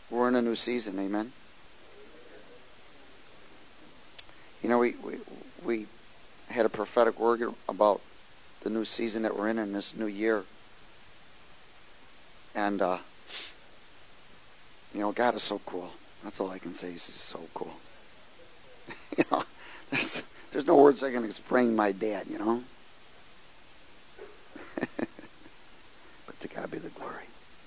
We're in a new season, amen? You know, we had a prophetic word about the new season that we're in this new year. And, you know, God is so cool. That's all I can say. He's just so cool. You know, there's no words that can explain my dad, you know? But to God be the glory.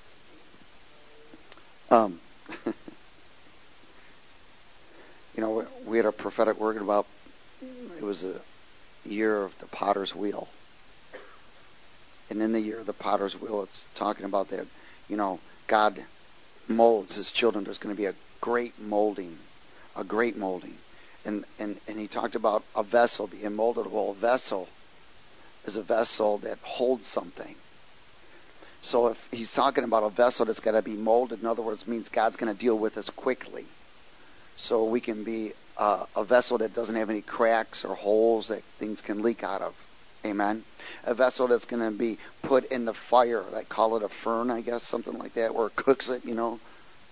You know, we had a prophetic word about, it was a year of the potter's wheel. And in the year of the potter's wheel, it's talking about that, you know, God molds his children. There's going to be a great molding. And he talked about a vessel being molded. Well, a vessel is a vessel that holds something. So if he's talking about a vessel that's got to be molded, in other words, means God's going to deal with us quickly. So we can be a vessel that doesn't have any cracks or holes that things can leak out of. Amen. A vessel that's going to be put in the fire, like call it a furnace, I guess, something like that, where it cooks it, you know.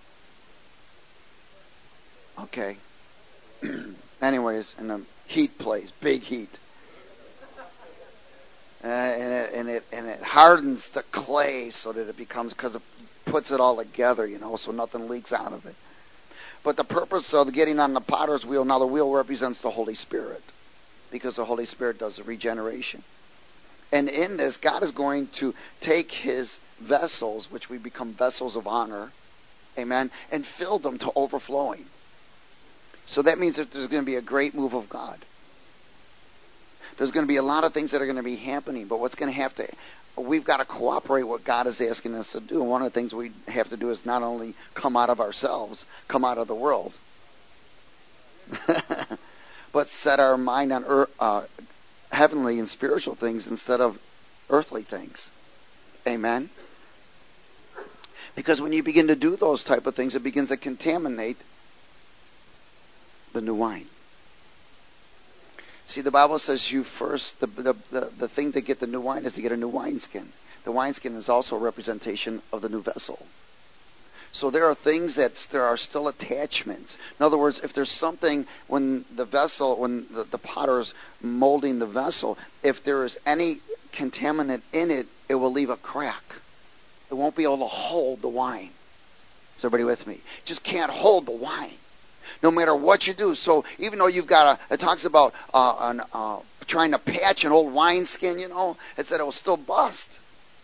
Okay. Anyways, and the heat plays, big heat. And it hardens the clay so that it becomes, because it puts it all together, you know, so nothing leaks out of it. But the purpose of getting on the potter's wheel, now the wheel represents the Holy Spirit, because the Holy Spirit does the regeneration. And in this, God is going to take his vessels, which we become vessels of honor, amen, and fill them to overflowing. So that means that there's going to be a great move of God. There's going to be a lot of things that are going to be happening, but what's going to have to, we've got to cooperate what God is asking us to do. And one of the things we have to do is not only come out of ourselves, come out of the world, but set our mind on heavenly and spiritual things instead of earthly things. Amen? Because when you begin to do those type of things, it begins to contaminate the new wine. See, the Bible says you first, the thing to get the new wine is to get a new wineskin. The wineskin is also a representation of the new vessel. So there are things there are still attachments. In other words, if there's something when the potter's molding the vessel, if there is any contaminant in it, it will leave a crack. It won't be able to hold the wine. Is everybody with me? It just can't hold the wine, no matter what you do. So even though you've got it talks about trying to patch an old wineskin, you know, it said it will still bust.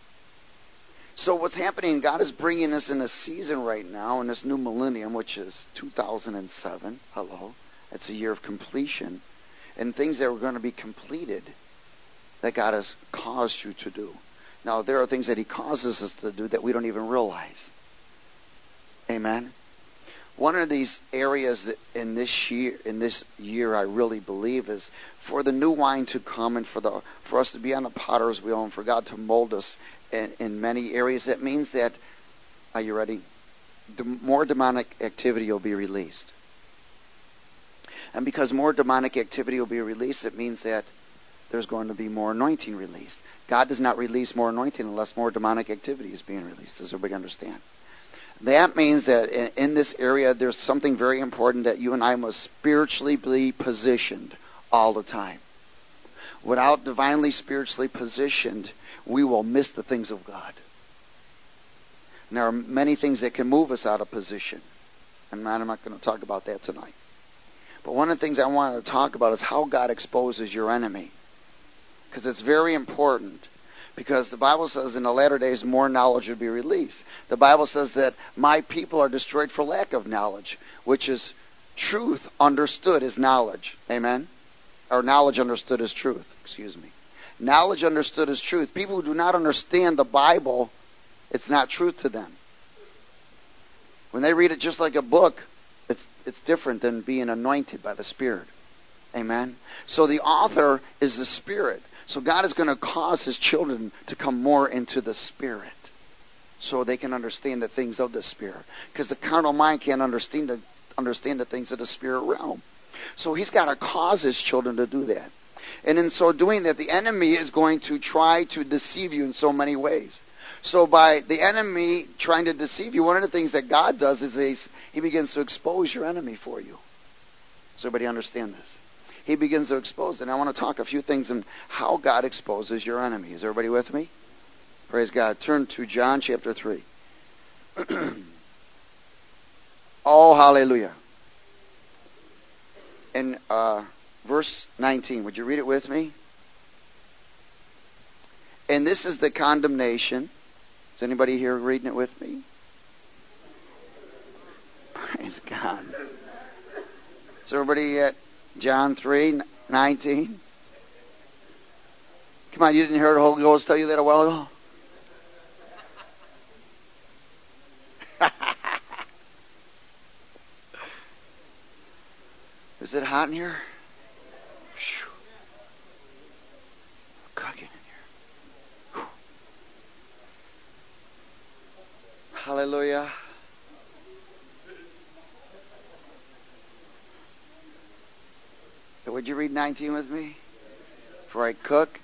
So what's happening, God is bringing us in a season right now, in this new millennium, which is 2007. Hello. It's a year of completion. And things that are going to be completed that God has caused you to do. Now, there are things that he causes us to do that we don't even realize. Amen. One of these areas that in this year I really believe is for the new wine to come and for us to be on the potter's wheel and for God to mold us in many areas. That means that, are you ready? More demonic activity will be released. And because more demonic activity will be released, it means that there's going to be more anointing released. God does not release more anointing unless more demonic activity is being released. Does everybody understand? That means that in this area, there's something very important that you and I must spiritually be positioned all the time. Without divinely spiritually positioned, we will miss the things of God. And there are many things that can move us out of position. And I'm not going to talk about that tonight. But one of the things I wanted to talk about is how God exposes your enemy. Because it's very important. Because the Bible says in the latter days more knowledge will be released. The Bible says that my people are destroyed for lack of knowledge, which is truth understood as knowledge. Amen? Or knowledge understood as truth. Excuse me. Knowledge understood as truth. People who do not understand the Bible, it's not truth to them. When they read it just like a book, it's different than being anointed by the Spirit. Amen? So the author is the Spirit. So God is going to cause his children to come more into the Spirit so they can understand the things of the Spirit. Because the carnal mind can't understand the things of the Spirit realm. So he's got to cause his children to do that. And in so doing that, the enemy is going to try to deceive you in so many ways. So by the enemy trying to deceive you, one of the things that God does is he begins to expose your enemy for you. Does everybody understand this? He begins to expose it. And I want to talk a few things on how God exposes your enemy. Is everybody with me? Praise God. Turn to John chapter 3. Oh, hallelujah. In verse 19, would you read it with me? And this is the condemnation. Is anybody here reading it with me? Praise God. Is everybody at John 3:19? Come on, you didn't hear the Holy Ghost tell you that a while ago? Is it hot in here? Whew. Cooking in here. Whew. Hallelujah. Would you read 19 with me? Before I cook.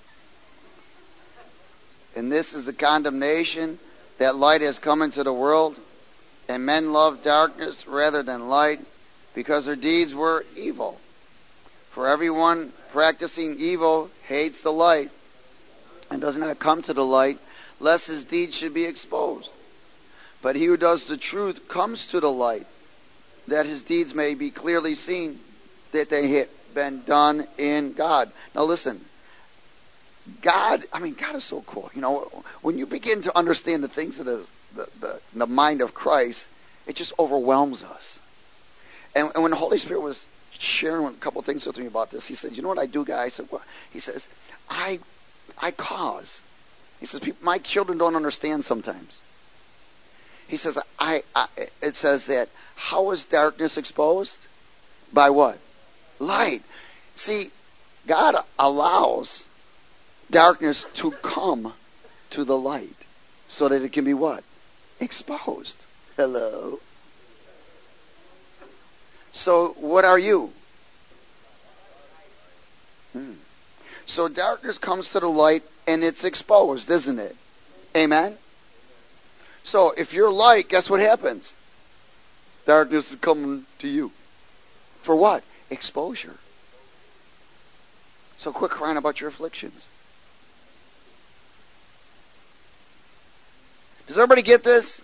And this is the condemnation, that light has come into the world, and men love darkness rather than light, because their deeds were evil. For everyone practicing evil hates the light, and does not come to the light, lest his deeds should be exposed. But he who does the truth comes to the light, that his deeds may be clearly seen, that they have been done in God. Now listen, God is so cool. You know, when you begin to understand the things of the mind of Christ, it just overwhelms us. And when the Holy Spirit was sharing a couple things with me about this, he said, you know what I do, guys? I said, what? He says, I cause. He says, my children don't understand sometimes. He says, it says that, how is darkness exposed? By what? Light. See, God allows darkness to come to the light so that it can be what? Exposed. Hello? So, what are you? So, darkness comes to the light and it's exposed, isn't it? Amen? So, if you're light, guess what happens? Darkness is coming to you. For what? Exposure. So quit crying about your afflictions. Does everybody get this?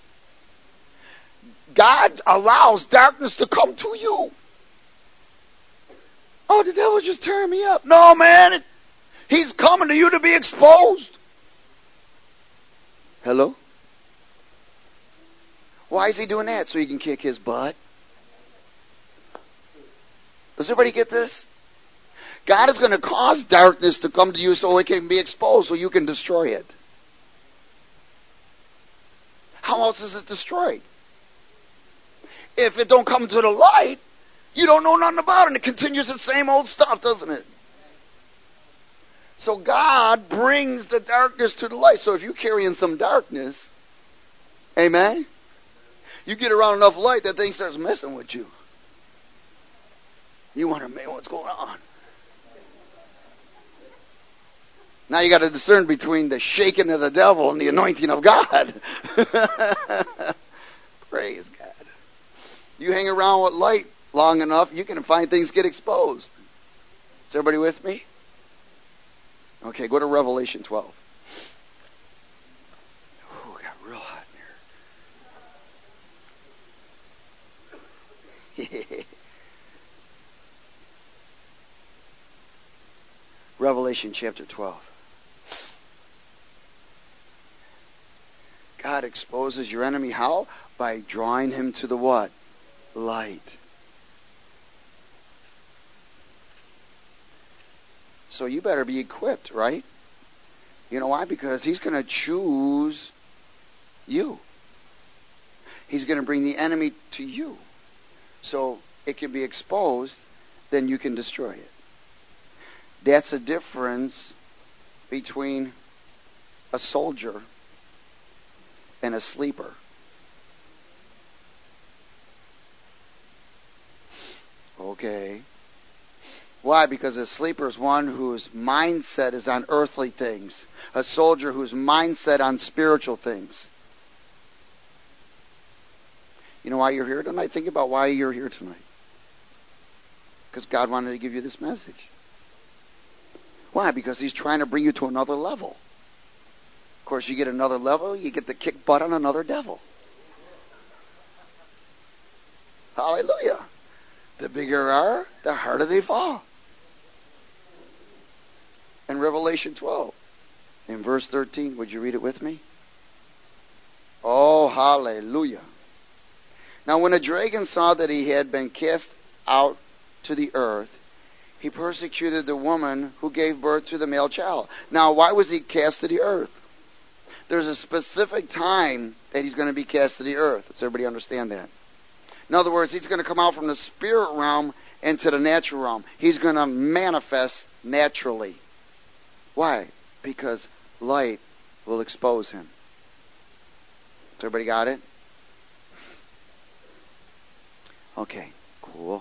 God allows darkness to come to you. Oh, the devil's just tearing me up. No, man. He's coming to you to be exposed. Hello? Why is he doing that? So he can kick his butt? Does everybody get this? God is going to cause darkness to come to you so it can be exposed, so you can destroy it. How else is it destroyed? If it don't come to the light, you don't know nothing about it, and it continues the same old stuff, doesn't it? So God brings the darkness to the light. So if you carry in some darkness, amen, you get around enough light, that thing starts messing with you. You wonder, man, what's going on? Now you got to discern between the shaking of the devil and the anointing of God. Praise God. You hang around with light long enough, you can find things get exposed. Is everybody with me? Okay, go to Revelation 12. Ooh, it got real hot in here. Revelation chapter 12. God exposes your enemy. How? By drawing him to the what? Light. So you better be equipped, right? You know why? Because he's going to choose you. He's going to bring the enemy to you. So it can be exposed, then you can destroy it. That's a difference between a soldier and a sleeper. Okay. Why? Because a sleeper is one whose mindset is on earthly things. A soldier whose mindset on spiritual things. You know why you're here tonight? Think about why you're here tonight. Because God wanted to give you this message. Why? Because He's trying to bring you to another level. Of course, you get another level, you get to kick butt on another devil. Hallelujah. The bigger are, the harder they fall. In Revelation 12, in verse 13, would you read it with me? Oh, hallelujah. Now when the dragon saw that he had been cast out to the earth, he persecuted the woman who gave birth to the male child. Now, why was he cast to the earth? There's a specific time that he's going to be cast to the earth. Does everybody understand that? In other words, he's going to come out from the spirit realm into the natural realm. He's going to manifest naturally. Why? Because light will expose him. So everybody got it? Okay, cool.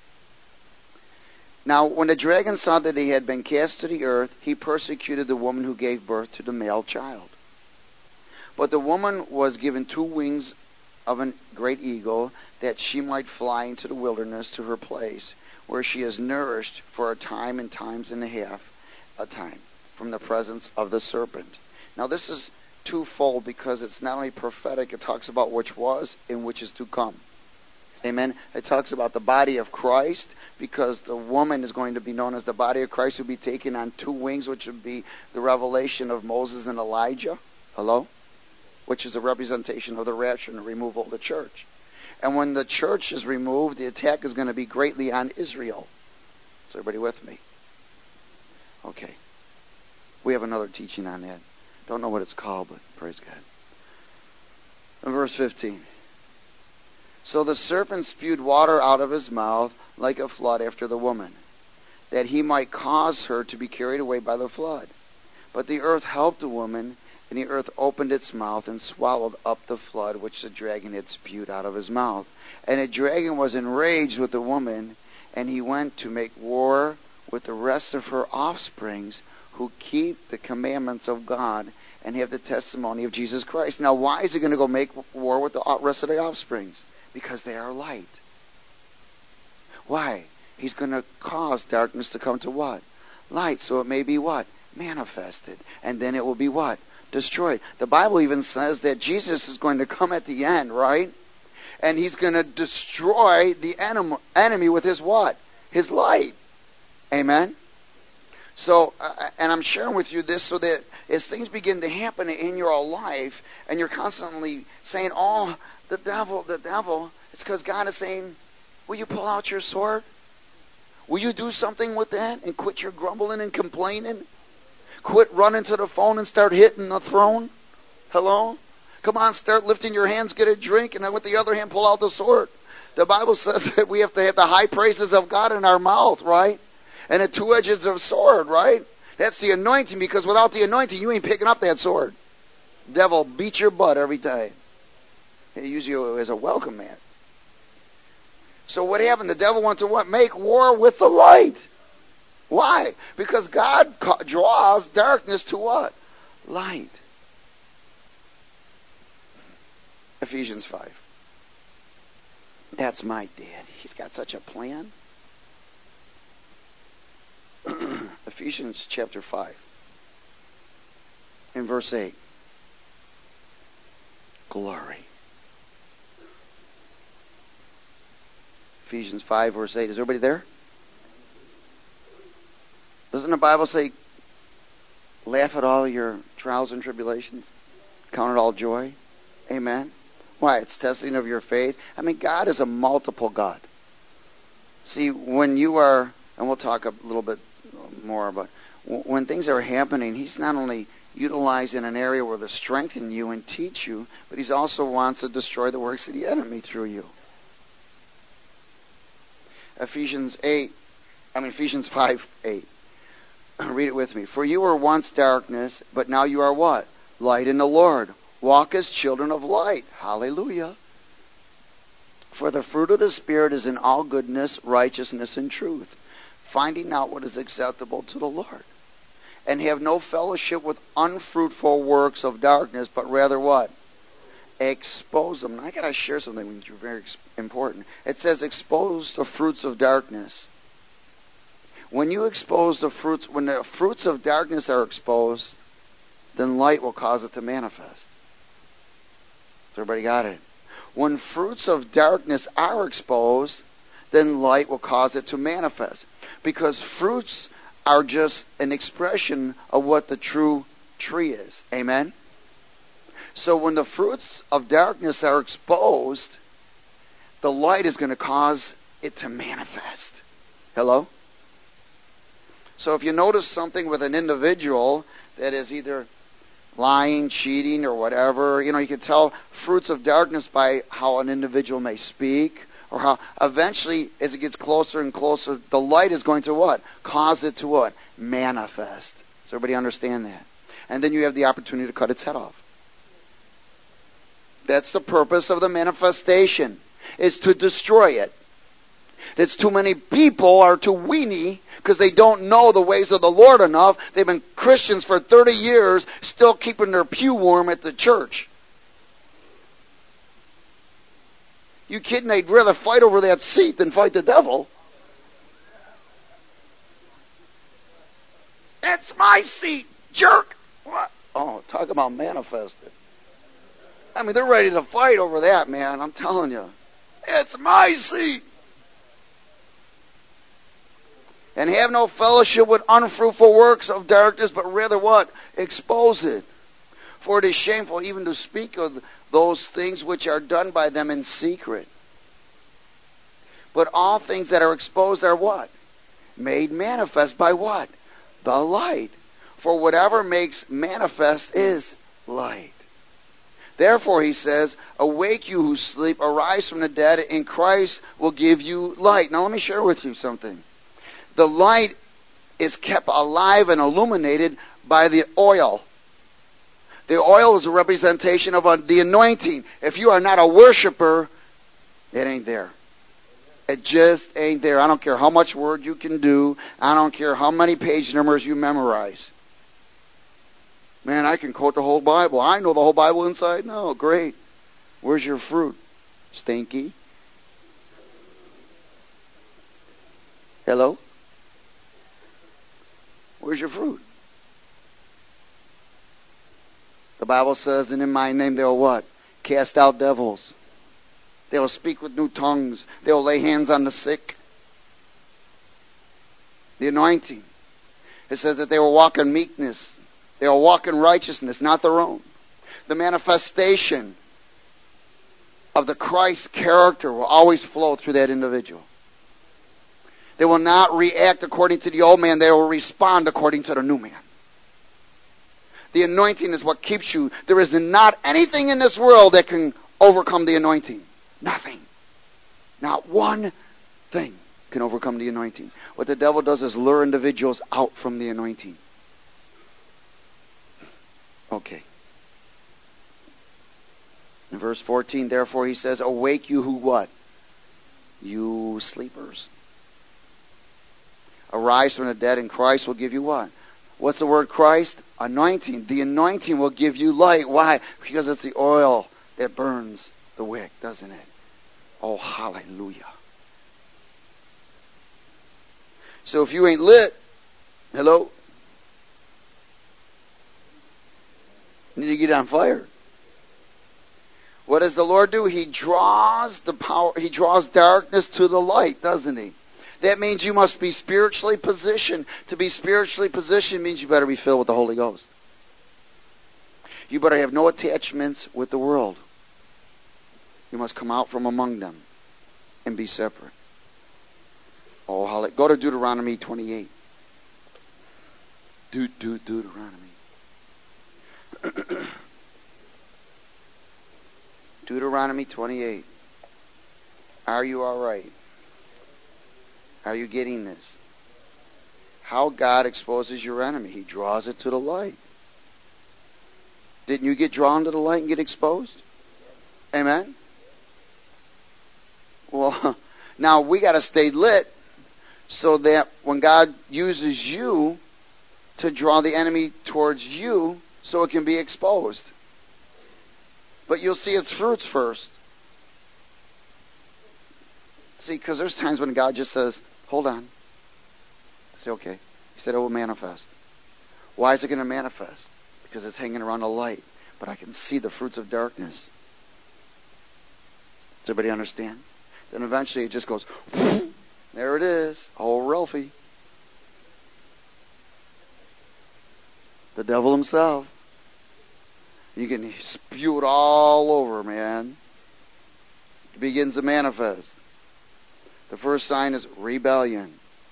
Now, when the dragon saw that he had been cast to the earth, he persecuted the woman who gave birth to the male child. But the woman was given 2 wings of a great eagle, that she might fly into the wilderness to her place, where she is nourished for a time and times and a half, a time, from the presence of the serpent. Now this is twofold, because it's not only prophetic, it talks about which was and which is to come. Amen. It talks about the body of Christ, because the woman is going to be known as the body of Christ, who will be taken on 2 wings, which would be the revelation of Moses and Elijah. Hello? Which is a representation of the rapture and the removal of the church. And when the church is removed, the attack is going to be greatly on Israel. Is everybody with me? Okay. We have another teaching on that. Don't know what it's called, but praise God. In verse 15. So the serpent spewed water out of his mouth like a flood after the woman, that he might cause her to be carried away by the flood. But the earth helped the woman, and the earth opened its mouth and swallowed up the flood which the dragon had spewed out of his mouth. And the dragon was enraged with the woman, and he went to make war with the rest of her offsprings, who keep the commandments of God and have the testimony of Jesus Christ. Now, why is he going to go make war with the rest of the offsprings? Because they are light. Why? He's going to cause darkness to come to what? Light. So it may be what? Manifested. And then it will be what? Destroyed. The Bible even says that Jesus is going to come at the end, right? And he's going to destroy the enemy with his what? His light. Amen? So, and I'm sharing with you this so that as things begin to happen in your life, and you're constantly saying, oh, the devil, it's because God is saying, will you pull out your sword? Will you do something with that and quit your grumbling and complaining? Quit running to the phone and start hitting the throne? Hello? Come on, start lifting your hands, get a drink, and then with the other hand pull out the sword. The Bible says that we have to have the high praises of God in our mouth, right? And a 2-edged sword, right? That's the anointing, because without the anointing, you ain't picking up that sword. Devil beat your butt every time. He uses you as a welcome mat. So what happened? The devil wants to what? Make war with the light. Why? Because God draws darkness to what? Light. Ephesians 5. That's my dad. He's got such a plan. Ephesians chapter 5. In verse 8. Glory. Ephesians 5 verse 8. Is everybody there? Doesn't the Bible say, laugh at all your trials and tribulations? Count it all joy? Amen? Why? It's testing of your faith. I mean, God is a multiple God. See, when you are, and we'll talk a little bit more about, when things are happening, He's not only utilizing an area where to strengthen you and teach you, but He also wants to destroy the works of the enemy through you. Ephesians 5, 8. Read it with me. For you were once darkness, but now you are what? Light in the Lord. Walk as children of light. Hallelujah. For the fruit of the Spirit is in all goodness, righteousness, and truth, finding out what is acceptable to the Lord. And have no fellowship with unfruitful works of darkness, but rather what? Expose them. And I got to share something with you very important. It says expose the fruits of darkness. When you expose the fruits, when the fruits of darkness are exposed, then light will cause it to manifest. Everybody got it? When fruits of darkness are exposed, then light will cause it to manifest. Because fruits are just an expression of what the true tree is. Amen? So when the fruits of darkness are exposed, the light is going to cause it to manifest. Hello? So if you notice something with an individual that is either lying, cheating, or whatever, you can tell fruits of darkness by how an individual may speak, or how eventually, as it gets closer and closer, the light is going to what? Cause it to what? Manifest. Does everybody understand that? And then you have the opportunity to cut its head off. That's the purpose of the manifestation, is to destroy it. It's too many people are too weenie because they don't know the ways of the Lord enough. They've been Christians for 30 years, still keeping their pew warm at the church. You kidding? They'd rather fight over that seat than fight the devil. That's my seat, jerk. What? Oh, talk about manifested. I mean, they're ready to fight over that, man. I'm telling you. It's my seat. And have no fellowship with unfruitful works of darkness, but rather what? Expose it. For it is shameful even to speak of those things which are done by them in secret. But all things that are exposed are what? Made manifest by what? The light. For whatever makes manifest is light. Therefore, he says, awake you who sleep, arise from the dead, and Christ will give you light. Now let me share with you something. The light is kept alive and illuminated by the oil. The oil is a representation of the anointing. If you are not a worshiper, it ain't there. It just ain't there. I don't care how much word you can do. I don't care how many page numbers you memorize. Man, I can quote the whole Bible. I know the whole Bible inside. No, great. Where's your fruit? Stinky. Hello? Where's your fruit? The Bible says, and in my name they'll what? Cast out devils. They'll speak with new tongues. They'll lay hands on the sick. The anointing. It says that they will walk in meekness. They will walk in righteousness, not their own. The manifestation of the Christ character will always flow through that individual. They will not react according to the old man. They will respond according to the new man. The anointing is what keeps you. There is not anything in this world that can overcome the anointing. Nothing. Not one thing can overcome the anointing. What the devil does is lure individuals out from the anointing. Okay. In verse 14, therefore he says, awake you who what? You sleepers. Arise from the dead, and Christ will give you what? What's the word Christ? Anointing. The anointing will give you light. Why? Because it's the oil that burns the wick, doesn't it? Oh, hallelujah. So if you ain't lit, hello? You need to get on fire. What does the Lord do? He draws the power, he draws darkness to the light, doesn't he? That means you must be spiritually positioned. To be spiritually positioned means you better be filled with the Holy Ghost. You better have no attachments with the world. You must come out from among them and be separate. Oh, hallelujah. Go to Deuteronomy 28. Deuteronomy. Deuteronomy 28. Are you all right? Are you getting this? How God exposes your enemy. He draws it to the light. Didn't you get drawn to the light and get exposed? Amen? Well, now we got to stay lit So that when God uses you to draw the enemy towards you, so it can be exposed. But you'll see its fruits first. See, because there's times when God just says, hold on. I say, okay. He said it will manifest. Why is it going to manifest? Because it's hanging around a light. But I can see the fruits of darkness. Does everybody understand? Then eventually it just goes, there it is. Oh, Ralphie. The devil himself. You can spew it all over, man. It begins to manifest. The first sign is rebellion.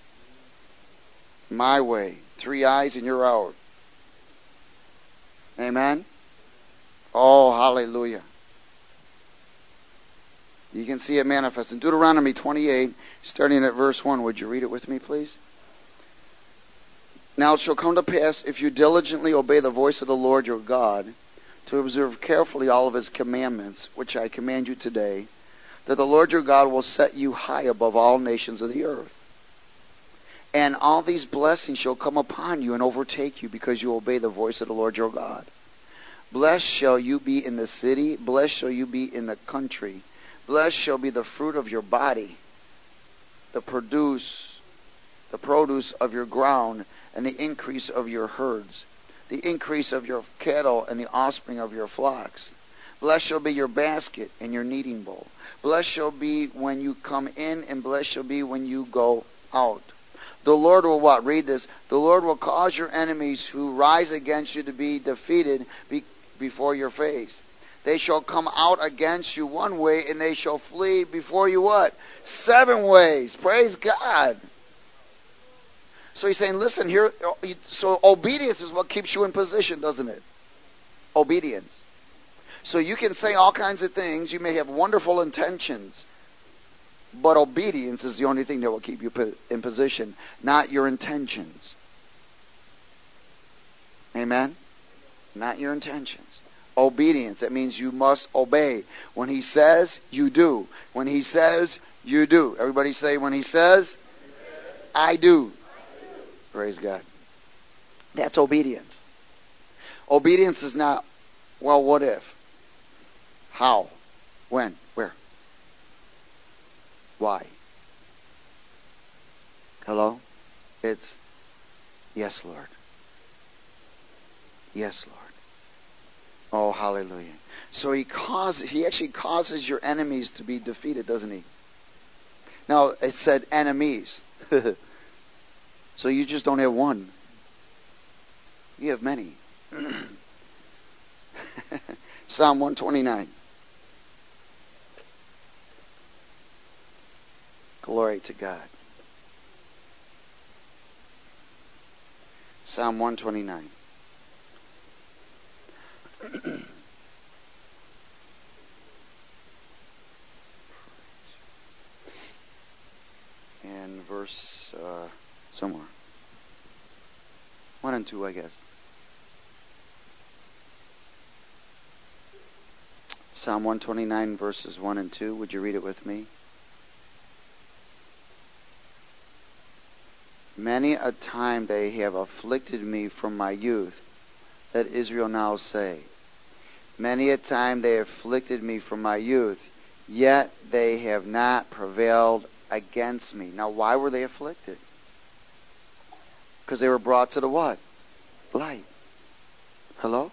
My way. 3 eyes and you're out. Amen? Oh, hallelujah. You can see it manifest. In Deuteronomy 28, starting at verse 1, would you read it with me, please? Now it shall come to pass, if you diligently obey the voice of the Lord your God, to observe carefully all of his commandments, which I command you today, that the Lord your God will set you high above all nations of the earth. And all these blessings shall come upon you and overtake you, because you obey the voice of the Lord your God. Blessed shall you be in the city, blessed shall you be in the country. Blessed shall be the fruit of your body, the produce of your ground, and the increase of your herds, the increase of your cattle, and the offspring of your flocks. Blessed shall be your basket and your kneading bowl. Blessed shall be when you come in, and blessed shall be when you go out. The Lord will what? Read this. The Lord will cause your enemies who rise against you to be defeated before your face. They shall come out against you one way, and they shall flee before you what? 7 ways. Praise God. So he's saying, listen here, so obedience is what keeps you in position, doesn't it? Obedience. So you can say all kinds of things. You may have wonderful intentions. But obedience is the only thing that will keep you in position, not your intentions. Amen? Not your intentions. Obedience. That means you must obey. When he says, you do. When he says, you do. Everybody say, when he says, I do. Praise God. That's obedience. Obedience is not, well, what if? How? When? Where? Why? Hello? It's, yes, Lord. Yes, Lord. Oh, hallelujah. So he actually causes your enemies to be defeated, doesn't he? Now, it said enemies. So you just don't have one. You have many. Psalm 129. Glory to God. Psalm 129. And verse somewhere. 1 and 2, I guess. Psalm 129, verses 1 and 2. Would you read it with me? Many a time they have afflicted me from my youth. Let Israel now say. Many a time they afflicted me from my youth, yet they have not prevailed against me. Now, why were they afflicted? Because they were brought to the what? Light. Hello?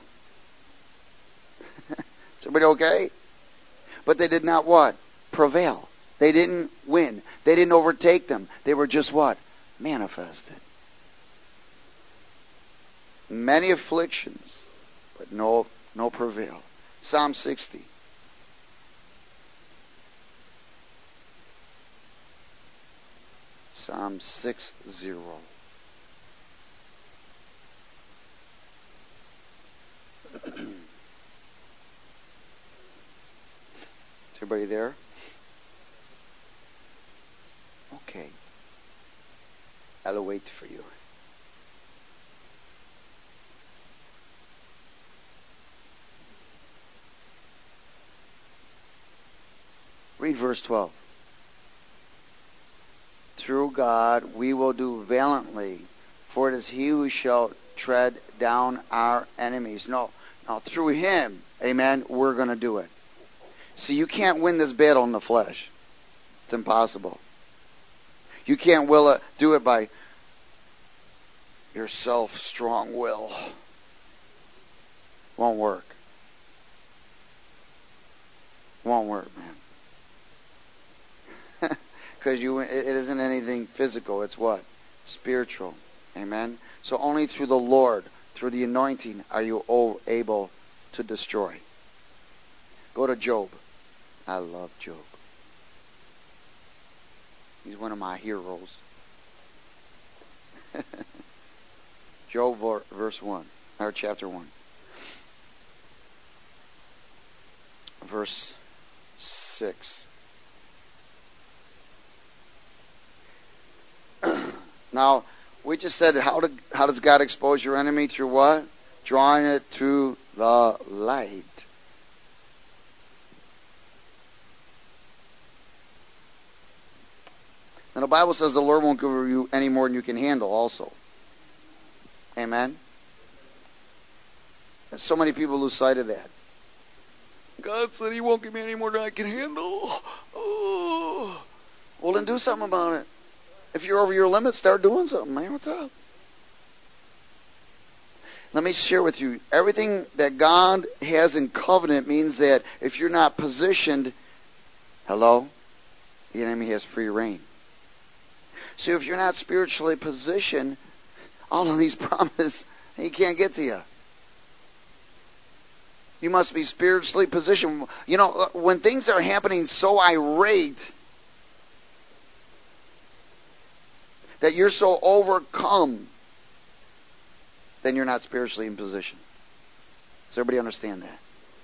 Is everybody okay? But they did not what? Prevail. They didn't win. They didn't overtake them. They were just what? Manifested. Many afflictions, but no prevail. Psalm 60. Psalm 60. Is everybody there? Okay. I'll wait for you. Read verse 12. through God we will do valiantly, for it is he who shall tread down our enemies. No, now through him, amen, we're going to do it. See, you can't win this battle in the flesh. It's impossible. You can't do it by your strong will. Won't work. Won't work, man. Because it isn't anything physical. It's what? Spiritual. Amen? So only through the Lord, through the anointing, are you able to destroy. Go to Job. I love Job. He's one of my heroes. Job verse 1, or chapter 1. Verse 6. Now, we just said, how does God expose your enemy? Through what? Drawing it through the light. And the Bible says the Lord won't give you any more than you can handle also. Amen? And so many people lose sight of that. God said he won't give me any more than I can handle. Oh. Well, then do something about it. If you're over your limit, start doing something, man. What's up? Let me share with you. Everything that God has in covenant means that if you're not positioned, the enemy has free reign. So if you're not spiritually positioned, all of these promises, he can't get to you. You must be spiritually positioned. You know, when things are happening so irate that you're so overcome, then you're not spiritually in position. Does everybody understand that?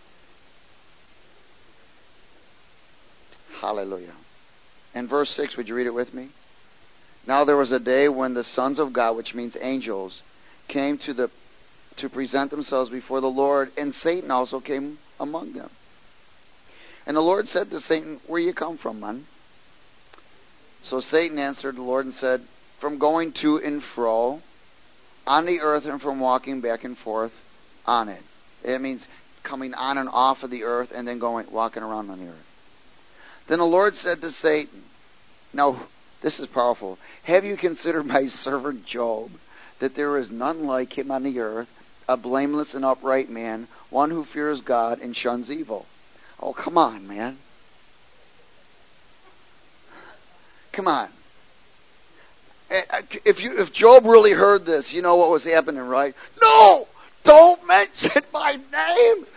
Hallelujah. And verse 6, would you read it with me? Now there was a day when the sons of God, which means angels, came to present themselves before the Lord, and Satan also came among them. And the Lord said to Satan, where you come from, man? So Satan answered the Lord and said, from going to and fro on the earth and from walking back and forth on it. It means coming on and off of the earth and then walking around on the earth. Then the Lord said to Satan, now this is powerful, have you considered my servant Job, that there is none like him on the earth, a blameless and upright man, one who fears God and shuns evil? Oh, come on, man. Come on. If Job really heard this, you know what was happening, right? No! Don't mention my name!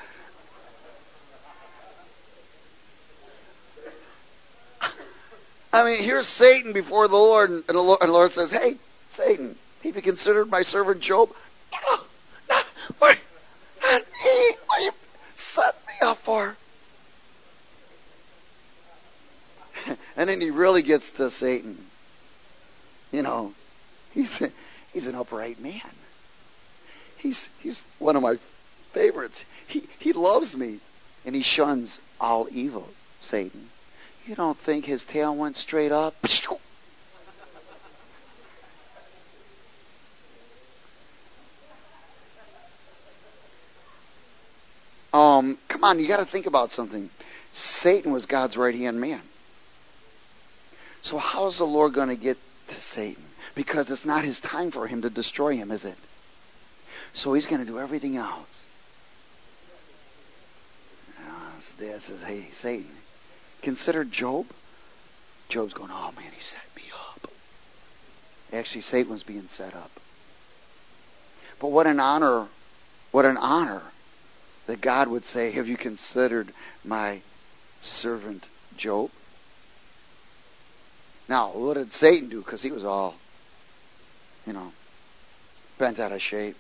I mean, here's Satan before the Lord, and the Lord says, hey, Satan, have you considered my servant Job? No, what you set me up for? And then he really gets to Satan. You know, he's an upright man. He's one of my favorites. He loves me, and he shuns all evil, Satan. You don't think his tail went straight up? Come on, you got to think about something. Satan was God's right-hand man. So how's the Lord going to get to Satan? Because it's not his time for him to destroy him, is it? So he's going to do everything else. Dad says, hey, Satan, consider Job. Job's going, oh man, he set me up. Actually, Satan was being set up. But what an honor that God would say, have you considered my servant Job? Now, what did Satan do? Because he was all, bent out of shape.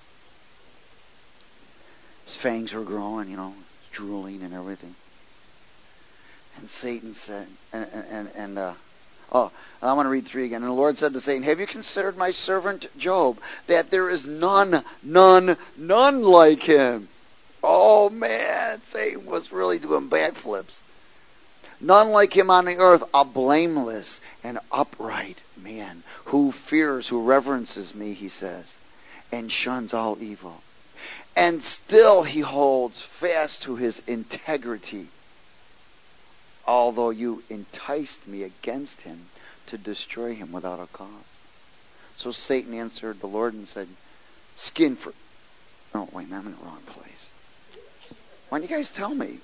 His fangs were growing, drooling and everything. And Satan said, I want to read 3 again. And the Lord said to Satan, have you considered my servant Job, that there is none like him? Oh man, Satan was really doing backflips. None like him on the earth, a blameless and upright man who fears, who reverences me, he says, and shuns all evil. And still he holds fast to his integrity, although you enticed me against him to destroy him without a cause. So Satan answered the Lord and said, skin for... Oh, wait, I'm in the wrong place. Why don't you guys tell me?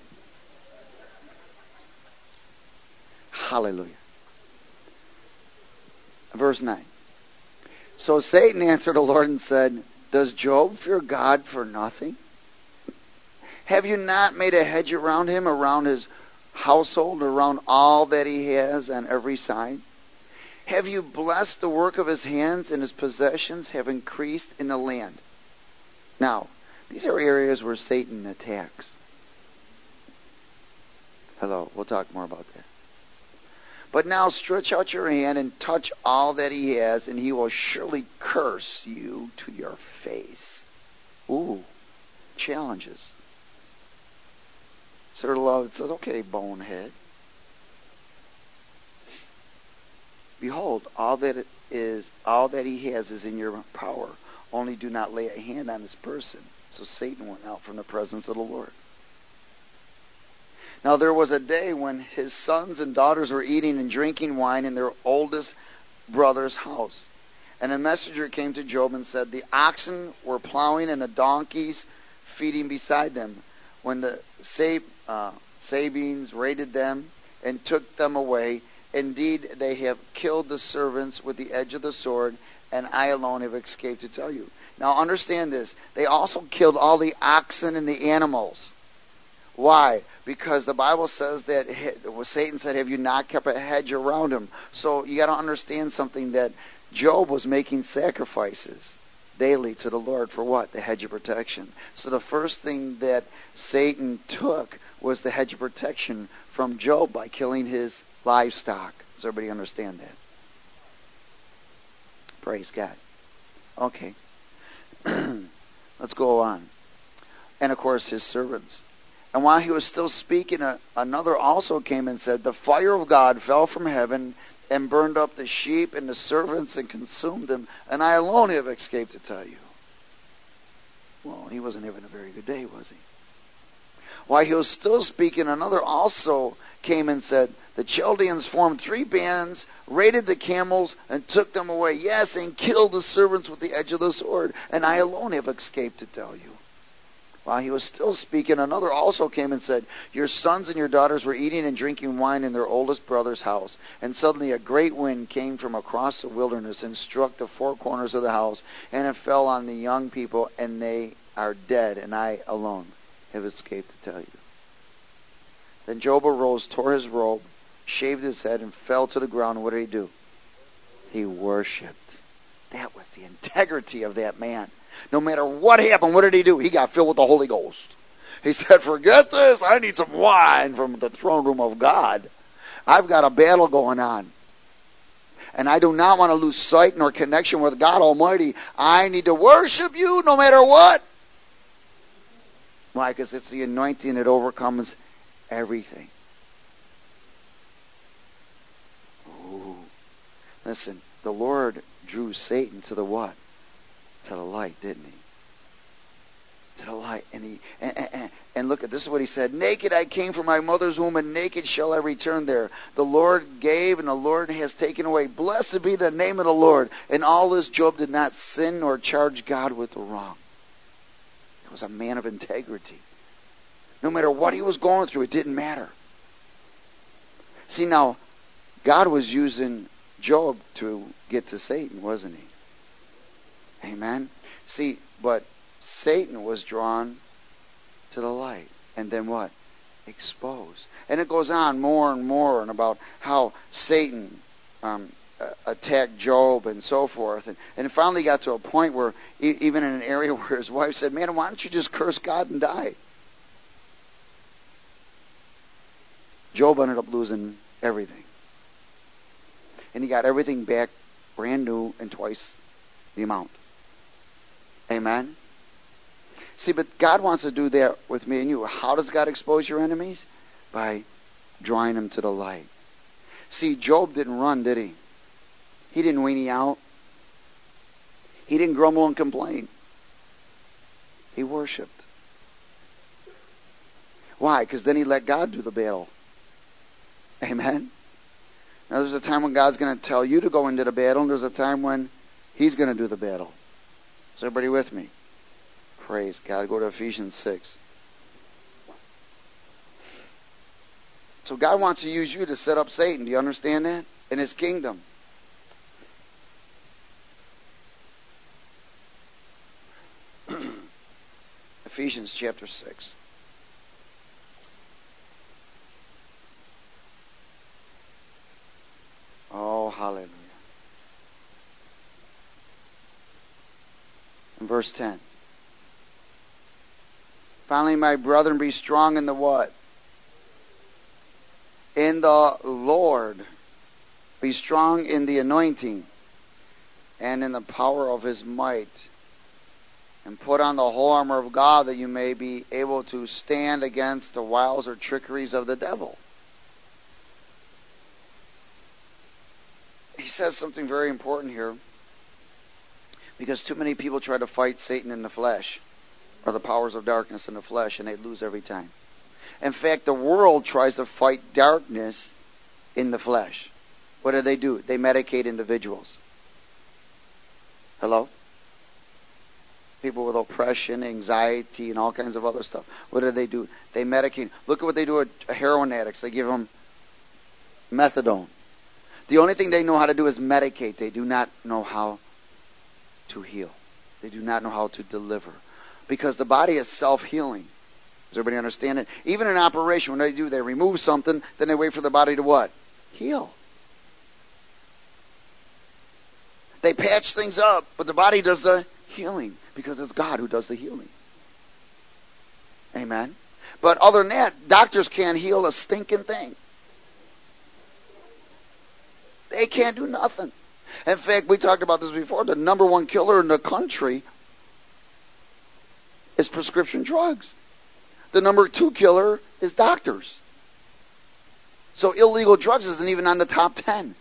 Hallelujah. Verse 9. So Satan answered the Lord and said, does Job fear God for nothing? Have you not made a hedge around him, around his household, around all that he has on every side? Have you blessed the work of his hands, and his possessions have increased in the land? Now, these are areas where Satan attacks. Hello, we'll talk more about that. But now stretch out your hand and touch all that he has, and he will surely curse you to your face. Ooh, challenges. Sort of love that says, okay, bonehead. Behold, all that he has is in your power. Only do not lay a hand on his person. So Satan went out from the presence of the Lord. Now there was a day when his sons and daughters were eating and drinking wine in their oldest brother's house. And a messenger came to Job and said, the oxen were plowing and the donkeys feeding beside them, when the Sabines raided them and took them away. Indeed, they have killed the servants with the edge of the sword, and I alone have escaped to tell you. Now understand this. They also killed all the oxen and the animals. Why? Because the Bible says that Satan said, have you not kept a hedge around him? So you got to understand something, that Job was making sacrifices daily to the Lord for what? The hedge of protection. So the first thing that Satan took was the hedge of protection from Job by killing his livestock. Does everybody understand that? Praise God. Okay. Let's go on. And of course his servants. And while he was still speaking, another also came and said, the fire of God fell from heaven and burned up the sheep and the servants and consumed them, and I alone have escaped to tell you. Well, he wasn't having a very good day, was he? While he was still speaking, another also came and said, the Chaldeans formed 3 bands, raided the camels, and took them away. Yes, and killed the servants with the edge of the sword, and I alone have escaped to tell you. While he was still speaking, another also came and said, your sons and your daughters were eating and drinking wine in their oldest brother's house. And suddenly a great wind came from across the wilderness and struck the 4 corners of the house, and it fell on the young people, and they are dead, and I alone have escaped to tell you. Then Job arose, tore his robe, shaved his head, and fell to the ground. What did he do? He worshipped. That was the integrity of that man. No matter what happened, what did he do? He got filled with the Holy Ghost. He said, forget this. I need some wine from the throne room of God. I've got a battle going on. And I do not want to lose sight nor connection with God Almighty. I need to worship you no matter what. Why? Because it's the anointing that overcomes everything. Ooh. Listen, the Lord drew Satan to the what? To the light, didn't he? To the light. And look at this is what he said. Naked I came from my mother's womb, and naked shall I return there. The Lord gave, and the Lord has taken away. Blessed be the name of the Lord. And all this Job did not sin nor charge God with the wrong. He was a man of integrity. No matter what he was going through, it didn't matter. See, now, God was using Job to get to Satan, wasn't he? Amen. See, but Satan was drawn to the light. And then what? Exposed. And it goes on more and more and about how Satan attacked Job and so forth. And it finally got to a point where, even in an area where his wife said, man, why don't you just curse God and die? Job ended up losing everything. And he got everything back brand new and twice the amount. Amen? See, but God wants to do that with me and you. How does God expose your enemies? By drawing him to the light. See, Job didn't run, did he? He didn't weenie out. He didn't grumble and complain. He worshiped. Why? Because then he let God do the battle. Amen? Now there's a time when God's going to tell you to go into the battle, and there's a time when He's going to do the battle. Is everybody with me? Praise God. Go to Ephesians 6. So God wants to use you to set up Satan. Do you understand that? In his kingdom. Ephesians chapter 6. Oh, hallelujah. In verse 10. Finally, my brethren, be strong in the what? In the Lord. Be strong in the anointing and in the power of His might. And put on the whole armor of God, that you may be able to stand against the wiles or trickeries of the devil. He says something very important here, because too many people try to fight Satan in the flesh, or the powers of darkness in the flesh, and they lose every time. In fact, the world tries to fight darkness in the flesh. What do? They medicate individuals. Hello? People with oppression, anxiety, and all kinds of other stuff. What do? They medicate. Look at what they do with heroin addicts. They give them methadone. The only thing they know how to do is medicate. They do not know how to heal. They do not know how to deliver. Because the body is self-healing. Does everybody understand it? Even in operation, when they remove something, then they wait for the body to what? Heal. They patch things up, but the body does the healing, because it's God who does the healing. Amen? But other than that, doctors can't heal a stinking thing. They can't do nothing. In fact, we talked about this before. The number one killer in the country is prescription drugs. The number two killer is doctors. So illegal drugs isn't even on the top 10.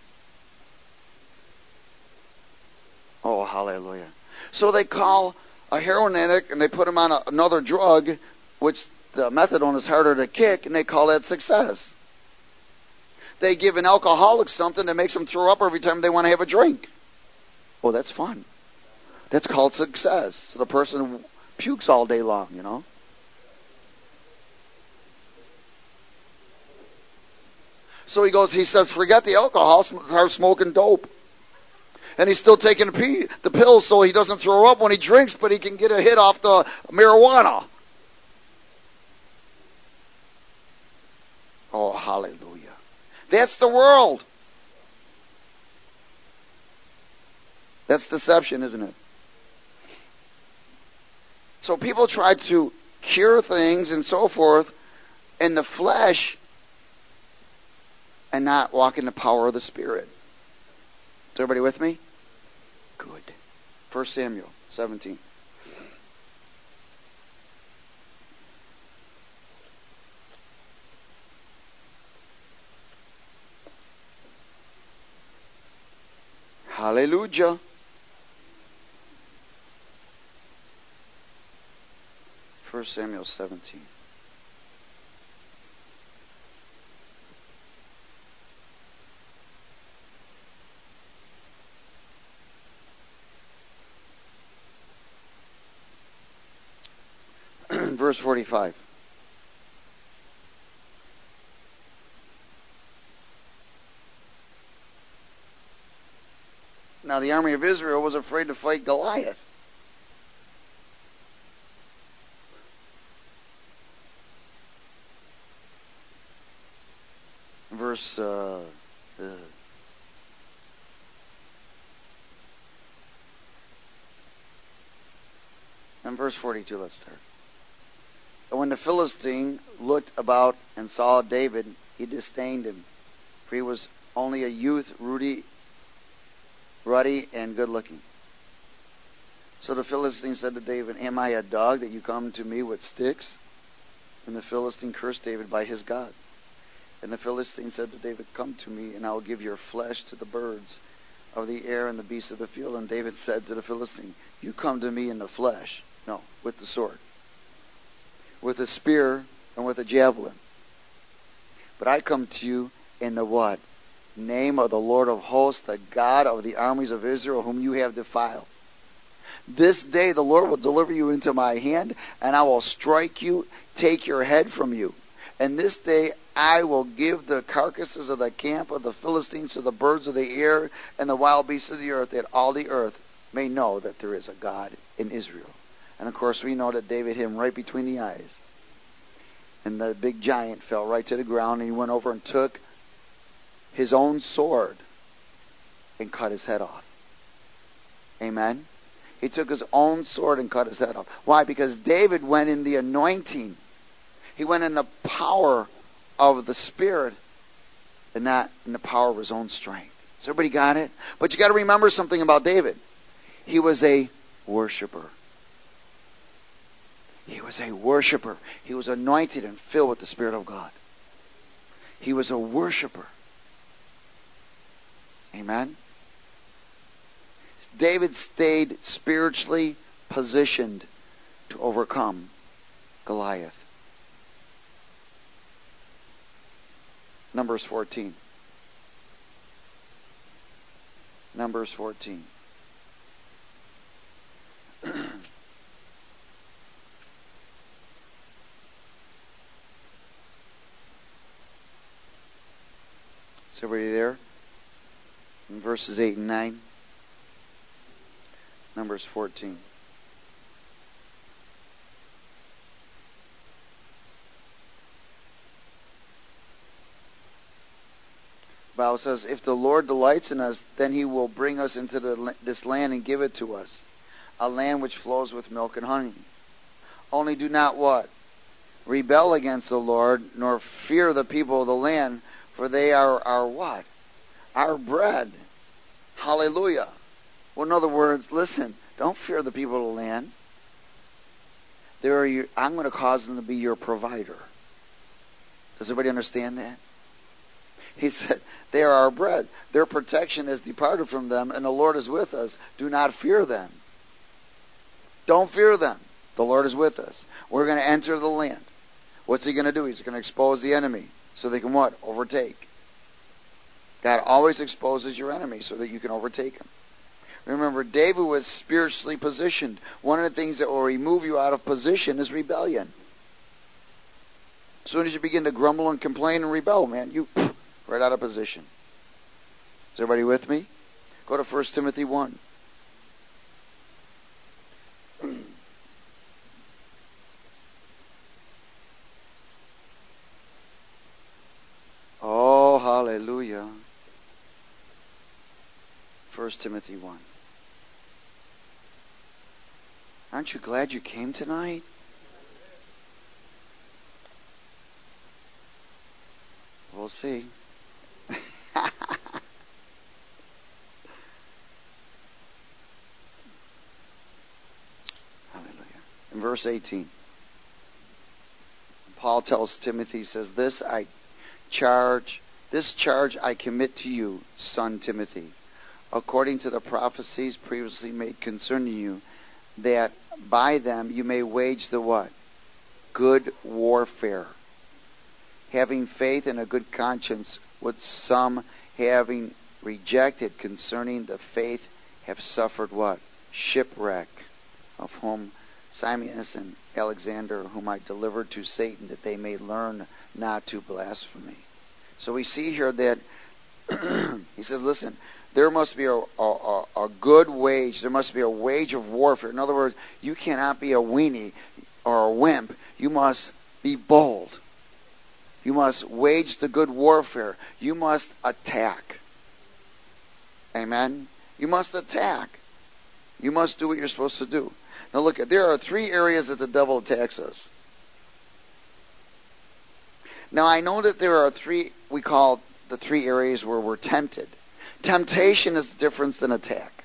Oh, hallelujah. So they call a heroin addict and they put him on another drug, which the methadone is harder to kick, and they call that success. They give an alcoholic something that makes them throw up every time they want to have a drink. Oh, that's fun. That's called success. So the person pukes all day long, you know. So he says, forget the alcohol, start smoking dope. And he's still taking the pills so he doesn't throw up when he drinks, but he can get a hit off the marijuana. Oh, hallelujah. That's the world. That's deception, isn't it? So people try to cure things and so forth in the flesh and not walk in the power of the Spirit. Is everybody with me? Good. 1 Samuel 17. Hallelujah. First Samuel 17. Verse 45. Now the army of Israel was afraid to fight Goliath. Verse and verse 42, let's start. And when the Philistine looked about and saw David, he disdained him, for he was only a youth, ruddy and good-looking. So the Philistine said to David, am I a dog that you come to me with sticks? And the Philistine cursed David by his gods. And the Philistine said to David, come to me, and I will give your flesh to the birds of the air and the beasts of the field. And David said to the Philistine, you come to me in the flesh. No, with the sword, with a spear, and with a javelin. But I come to you in the what? Name of the Lord of hosts, the God of the armies of Israel, whom you have defiled. This day the Lord will deliver you into my hand, and I will strike you, take your head from you. And this day I will give the carcasses of the camp of the Philistines to the birds of the air and the wild beasts of the earth, that all the earth may know that there is a God in Israel. And of course we know that David hit him right between the eyes. And the big giant fell right to the ground, and he went over and took his own sword and cut his head off. Amen? He took his own sword and cut his head off. Why? Because David went in the anointing. He went in the power of the Spirit and not in the power of his own strength. Has everybody got it? But you got to remember something about David. He was a worshiper. He was a worshiper. He was anointed and filled with the Spirit of God. He was a worshiper. Amen? David stayed spiritually positioned to overcome Goliath. Numbers 14. Numbers 14. Is everybody there? In verses 8 and 9. Numbers 14. The Bible says, if the Lord delights in us, then he will bring us into this land and give it to us, a land which flows with milk and honey. Only do not what? Rebel against the Lord, nor fear the people of the land, for they are our what? Our bread. Hallelujah. Well, in other words, listen, don't fear the people of the land. I'm going to cause them to be your provider. Does everybody understand that? He said, they are our bread. Their protection has departed from them, and the Lord is with us. Do not fear them. Don't fear them. The Lord is with us. We're going to enter the land. What's he going to do? He's going to expose the enemy so they can what? Overtake. God always exposes your enemy so that you can overtake him. Remember, David was spiritually positioned. One of the things that will remove you out of position is rebellion. As soon as you begin to grumble and complain and rebel, man, you right out of position. Is everybody with me? Go to 1 Timothy 1. Oh, hallelujah. 1 Timothy 1. Aren't you glad you came tonight? We'll see. Hallelujah. In verse 18, Paul tells Timothy, he says, this charge I commit to you, son Timothy, according to the prophecies previously made concerning you, that by them you may wage the what? Good warfare. Having faith and a good conscience, which some having rejected concerning the faith have suffered what? Shipwreck, of whom Simeon and Alexander, whom I delivered to Satan, that they may learn not to blaspheme. So we see here that he says, listen, there must be a good wage. There must be a wage of warfare. In other words, you cannot be a weenie or a wimp. You must be bold. You must wage the good warfare. You must attack. Amen? You must attack. You must do what you're supposed to do. Now look, there are 3 areas that the devil attacks us. Now I know that there are 3, we call the 3 areas where we're tempted. Temptation is different than attack.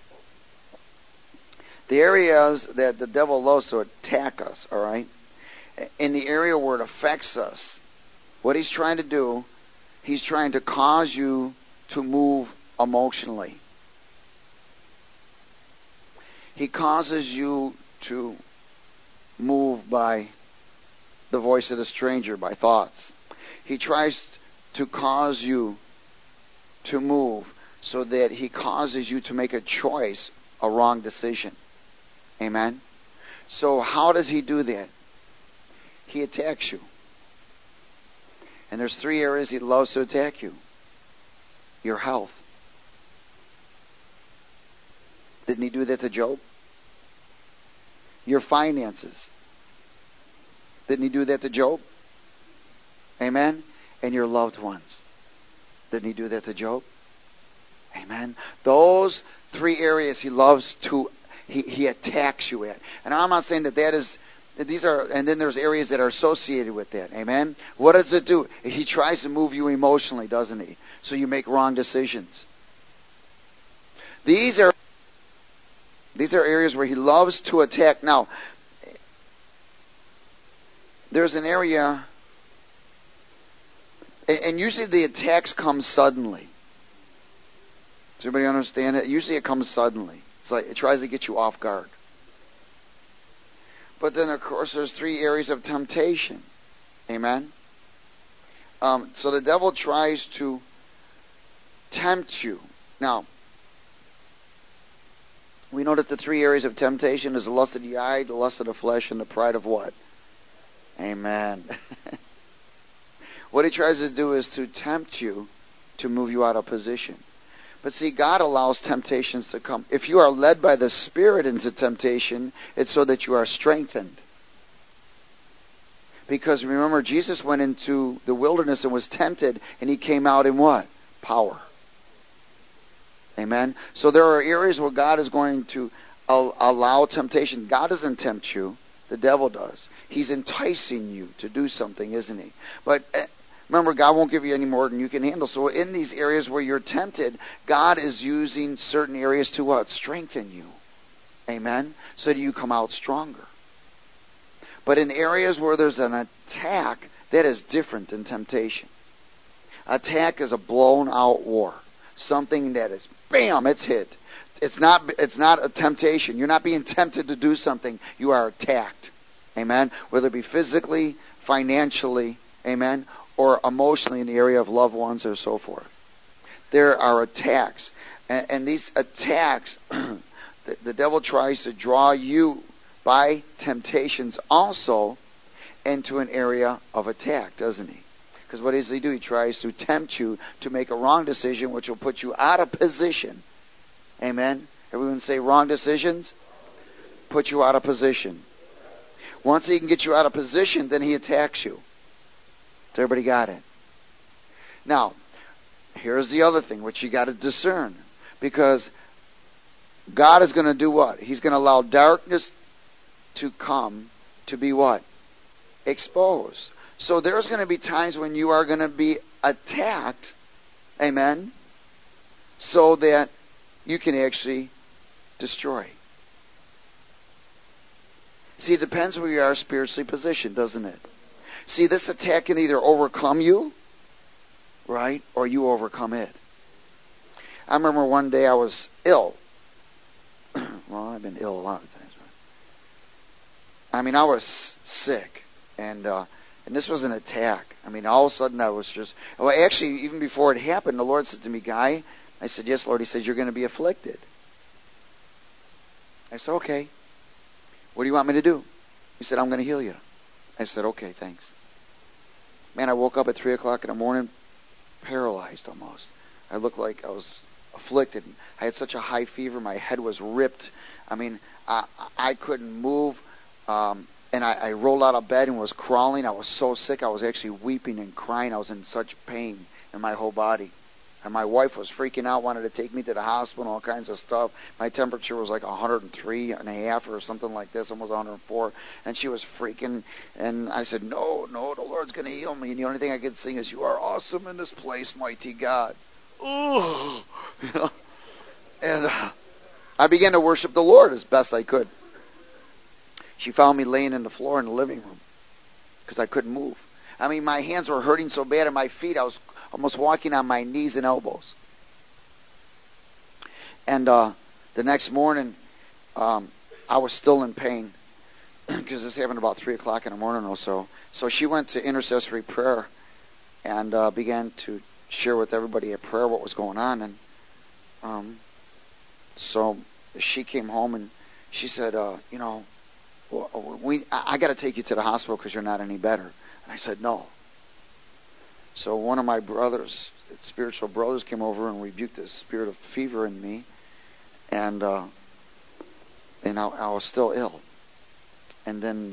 The areas that the devil loves to attack us, all right? in the area where it affects us, what he's trying to do, he's trying to cause you to move emotionally. He causes you to move by the voice of the stranger, by thoughts. He tries to cause you to move so that he causes you to make a choice, a wrong decision. Amen? So how does he do that? He attacks you. And there's 3 areas he loves to attack you. Your health. Didn't he do that to Job? Your finances. Didn't he do that to Job? Amen? And your loved ones. Didn't he do that to Job? Amen? Those 3 areas he loves to, he attacks you at. And I'm not saying that is, these are, and then there's areas that are associated with that. Amen? What does it do? He tries to move you emotionally, doesn't he? So you make wrong decisions. These are areas where he loves to attack. Now, there's an area, and usually the attacks come suddenly. Does everybody understand it? Usually it comes suddenly. It's like it tries to get you off guard. But then, of course, there's 3 areas of temptation. Amen? So the devil tries to tempt you. Now, we know that the 3 areas of temptation is the lust of the eye, the lust of the flesh, and the pride of what? Amen. What he tries to do is to tempt you to move you out of position. But see, God allows temptations to come. If you are led by the Spirit into temptation, it's so that you are strengthened. Because remember, Jesus went into the wilderness and was tempted, and he came out in what? Power. Amen? So there are areas where God is going to allow temptation. God doesn't tempt you. The devil does. He's enticing you to do something, isn't he? But remember, God won't give you any more than you can handle. So in these areas where you're tempted, God is using certain areas to what? Strengthen you. Amen? So that you come out stronger. But in areas where there's an attack, that is different than temptation. Attack is a blown out war. Something that is, bam, it's hit. It's not a temptation. You're not being tempted to do something. You are attacked. Amen? Whether it be physically, financially, amen, or emotionally in the area of loved ones or so forth. There are attacks. And these attacks, the devil tries to draw you by temptations also into an area of attack, doesn't he? Because what does he do? He tries to tempt you to make a wrong decision, which will put you out of position. Amen? Everyone say wrong decisions? Put you out of position. Once he can get you out of position, then he attacks you. So everybody got it? Now, here's the other thing, which you got to discern. Because God is going to do what? He's going to allow darkness to come to be what? Exposed. So there's going to be times when you are going to be attacked. Amen? So that you can actually destroy. See, it depends where you are spiritually positioned, doesn't it? See, this attack can either overcome you, right, or you overcome it. I remember one day I was ill. Well, I've been ill a lot of times. I mean, I was sick, and this was an attack. I mean, all of a sudden I was just... Well, actually, even before it happened, the Lord said to me, Guy, I said, yes, Lord. He said, you're going to be afflicted. I said, okay. What do you want me to do? He said, I'm going to heal you. I said, okay, thanks. Man, I woke up at 3 o'clock in the morning, paralyzed almost. I looked like I was afflicted. I had such a high fever. My head was ripped. I mean, I couldn't move. And I rolled out of bed and was crawling. I was so sick. I was actually weeping and crying. I was in such pain in my whole body. And my wife was freaking out, wanted to take me to the hospital, all kinds of stuff. My temperature was like 103 and a half or something like this, almost 104. And she was freaking. And I said, no, the Lord's going to heal me. And the only thing I could sing is, you are awesome in this place, mighty God. Oh, you know. And I began to worship the Lord as best I could. She found me laying in the floor in the living room. because I couldn't move. I mean, my hands were hurting so bad, and my feet, I was almost walking on my knees and elbows. And the next morning, I was still in pain because this happened about 3 o'clock in the morning or so. So she went to intercessory prayer and began to share with everybody at prayer what was going on. And so she came home and she said, I got to take you to the hospital because you're not any better. And I said, no. So one of my brothers, spiritual brothers, came over and rebuked the spirit of fever in me. And I was still ill. And then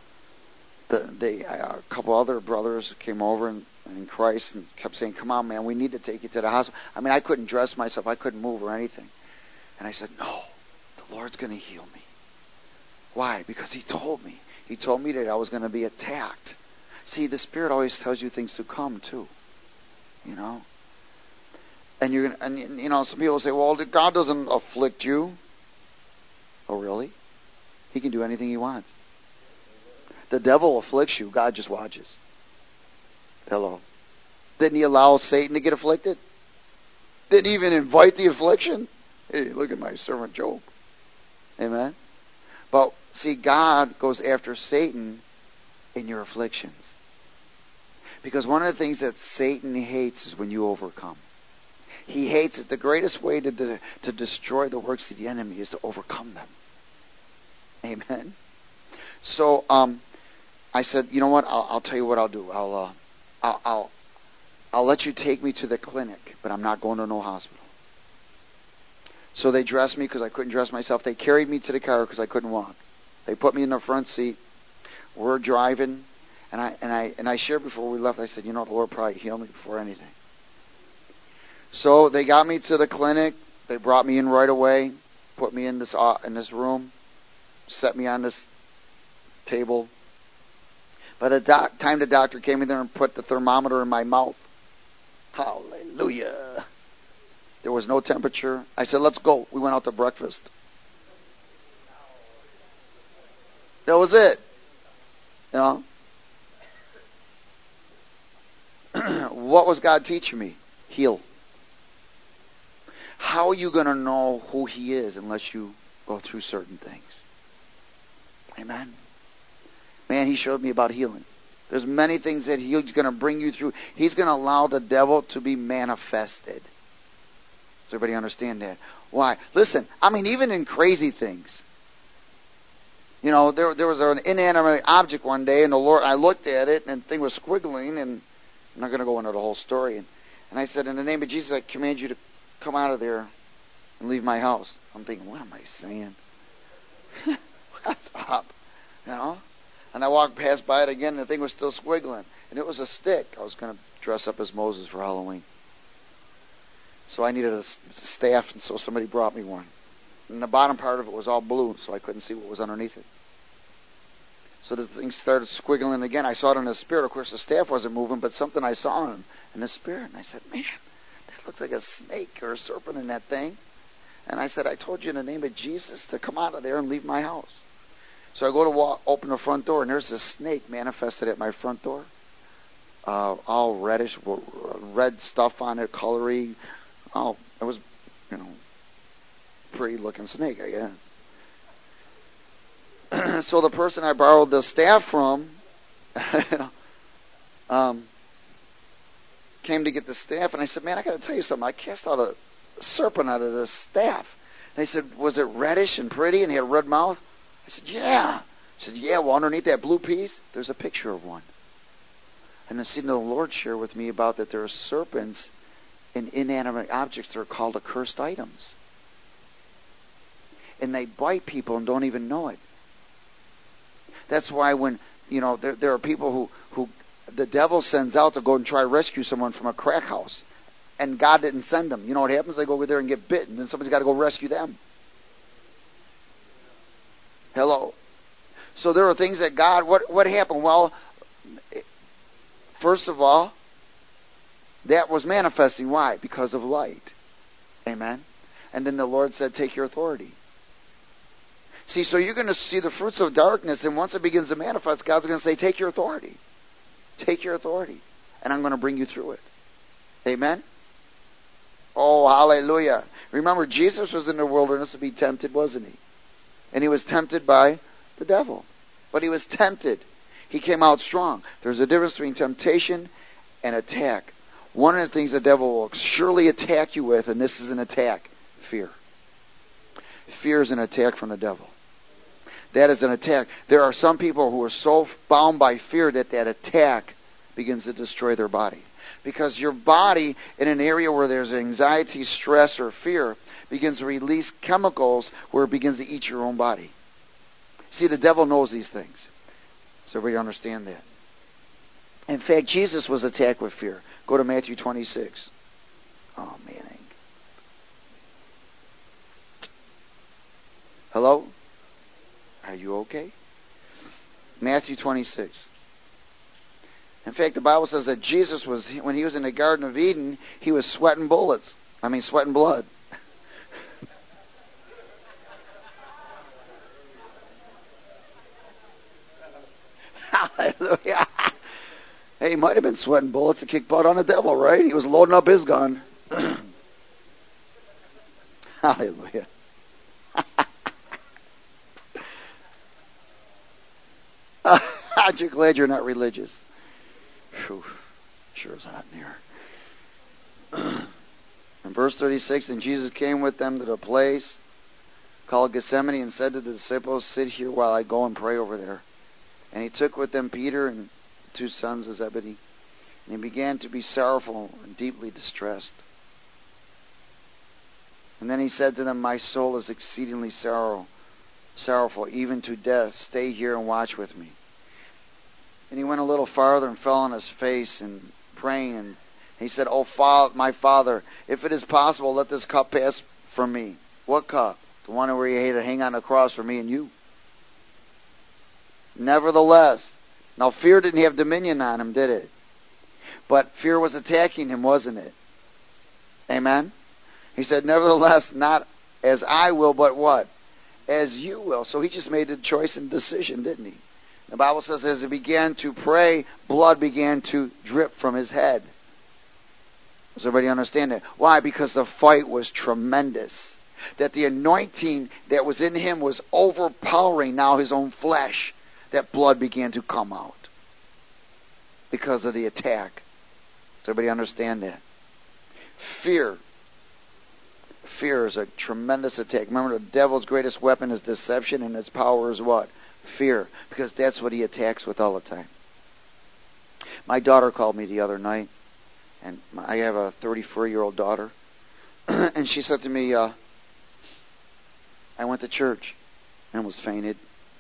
a couple other brothers came over in Christ and kept saying, come on, man, we need to take you to the hospital. I mean, I couldn't dress myself. I couldn't move or anything. And I said, no, the Lord's going to heal me. Why? Because He told me. He told me that I was going to be attacked. See, the Spirit always tells you things to come, too. You know? And you're gonna, and you know, some people say, well, God doesn't afflict you. Oh, really? He can do anything He wants. The devil afflicts you. God just watches. Hello. Didn't He allow Satan to get afflicted? Didn't He even invite the affliction? Hey, look at my servant Job. Amen? But, see, God goes after Satan in your afflictions. Because one of the things that Satan hates is when you overcome. He hates it. The greatest way to destroy the works of the enemy is to overcome them. Amen? So, I said, you know what? I'll tell you what I'll do. I'll let you take me to the clinic, but I'm not going to no hospital. So they dressed me because I couldn't dress myself. They carried me to the car because I couldn't walk. They put me in the front seat. We're driving, and I shared before we left. I said, you know, the Lord probably healed me before anything. So they got me to the clinic. They brought me in right away, put me in this room, set me on this table. By the time the doctor came in there and put the thermometer in my mouth, hallelujah, there was no temperature. I said, let's go. We went out to breakfast. That was it. You know? What was God teaching me? Heal. How are you going to know who He is unless you go through certain things? Amen. Man, He showed me about healing. There's many things that He's going to bring you through. He's going to allow the devil to be manifested. Does everybody understand that? Why? Listen, I mean, even in crazy things. You know, there was an inanimate object one day, and I looked at it, and the thing was squiggling, and I'm not going to go into the whole story. And I said, in the name of Jesus, I command you to come out of there and leave my house. I'm thinking, what am I saying? What's up? You know? And I walked past by it again, and the thing was still squiggling. And it was a stick. I was going to dress up as Moses for Halloween. So I needed a staff, and so somebody brought me one. And the bottom part of it was all blue, so I couldn't see what was underneath it. So the thing started squiggling again. I saw it in the spirit. Of course, the staff wasn't moving, but something I saw in the spirit. And I said, man, that looks like a snake or a serpent in that thing. And I said, I told you in the name of Jesus to come out of there and leave my house. So I go to open the front door, and there's a snake manifested at my front door. All reddish, red stuff on it, colory. Oh, it was, you know, pretty looking snake, I guess. So the person I borrowed the staff from came to get the staff, and I said, man, I got to tell you something. I cast out a serpent out of this staff. And he said, was it reddish and pretty and he had a red mouth? I said, yeah. He said, yeah, well, underneath that blue piece, there's a picture of one. And the Lord shared with me about that there are serpents in inanimate objects that are called accursed items. And they bite people and don't even know it. That's why when, you know, there are people who the devil sends out to go and try to rescue someone from a crack house. And God didn't send them. You know what happens? They go over there and get bit, and then somebody's got to go rescue them. Hello. So there are things that God, what happened? Well, first of all, that was manifesting. Why? Because of light. Amen. And then the Lord said, take your authority. See, so you're going to see the fruits of darkness, and once it begins to manifest, God's going to say, take your authority. Take your authority, and I'm going to bring you through it. Amen? Oh, hallelujah. Remember, Jesus was in the wilderness to be tempted, wasn't he? And he was tempted by the devil. But he was tempted. He came out strong. There's a difference between temptation and attack. One of the things the devil will surely attack you with, and this is an attack, fear. Fear is an attack from the devil. That is an attack. There are some people who are so bound by fear that that attack begins to destroy their body. Because your body, in an area where there's anxiety, stress, or fear, begins to release chemicals where it begins to eat your own body. See, the devil knows these things. So everybody understand that. In fact, Jesus was attacked with fear. Go to Matthew 26. Oh, man. Hello? Are you okay? Matthew 26. In fact, the Bible says that Jesus was, when he was in the Garden of Eden, he was sweating bullets. Sweating blood. Hallelujah. Hey, he might have been sweating bullets to kick butt on the devil, right? He was loading up his gun. Hallelujah. Aren't you glad you're not religious? Whew, sure is hot in here. In verse 36, and Jesus came with them to the place called Gethsemane and said to the disciples, sit here while I go and pray over there. And he took with them Peter and 2 sons of Zebedee. And he began to be sorrowful and deeply distressed. And then he said to them, my soul is exceedingly sorrowful, even to death. Stay here and watch with me. And he went a little farther and fell on his face and praying. And he said, oh, my Father, if it is possible, let this cup pass from me. What cup? The one where he had to hang on the cross for me and you. Nevertheless, now fear didn't have dominion on him, did it? But fear was attacking him, wasn't it? Amen? He said, nevertheless, not as I will, but what? As you will. So he just made the choice and decision, didn't he? The Bible says as he began to pray, blood began to drip from his head. Does everybody understand that? Why? Because the fight was tremendous. That the anointing that was in him was overpowering now his own flesh. That blood began to come out. Because of the attack. Does everybody understand that? Fear. Fear is a tremendous attack. Remember, the devil's greatest weapon is deception, and its power is what? Fear. Because that's what he attacks with all the time. My daughter called me the other night, and I have a 34-year-old daughter, and she said to me, I went to church and was fainted.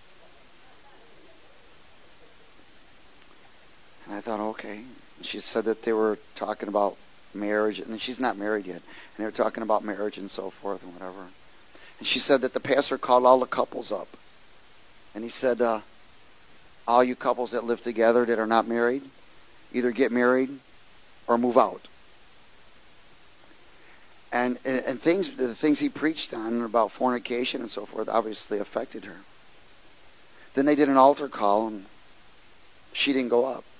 And I thought, okay. And she said that they were talking about marriage, and she's not married yet, and they were talking about marriage and so forth and whatever. And she said that the pastor called all the couples up, and he said, all you couples that live together that are not married, either get married or move out. And the things he preached on about fornication and so forth obviously affected her. Then they did an altar call, and she didn't go up.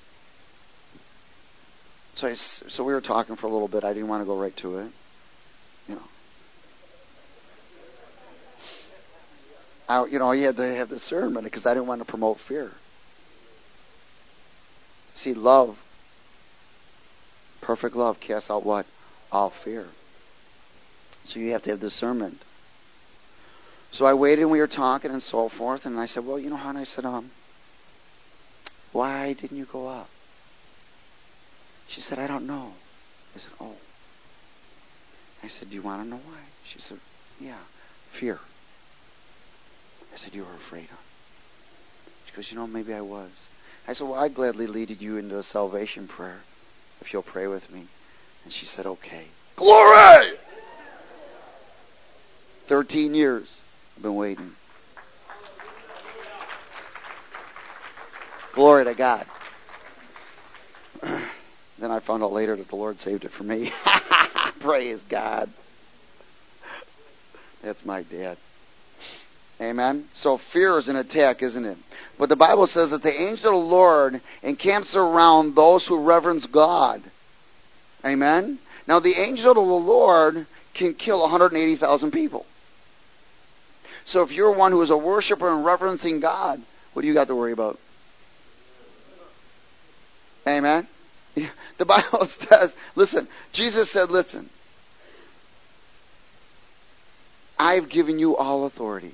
So we were talking for a little bit. I didn't want to go right to it. You had to have discernment because I didn't want to promote fear. See, love, perfect love casts out what? All fear. So you have to have discernment. So I waited and we were talking and so forth, and I said, well, hon, I said, why didn't you go up? She said, I don't know. I said, oh. I said, do you want to know why? She said, yeah, fear. I said, you were afraid, huh? She goes, maybe I was. I said, well, I'd gladly lead you into a salvation prayer if you'll pray with me. And she said, okay. Glory! 13 years I've been waiting. Glory to God. Then I found out later that the Lord saved it for me. Praise God. That's my dad. Amen. So fear is an attack, isn't it? But the Bible says that the angel of the Lord encamps around those who reverence God. Amen. Now the angel of the Lord can kill 180,000 people. So if you're one who is a worshiper and reverencing God, what do you got to worry about? Amen. The Bible says, listen, Jesus said, listen, I've given you all authority.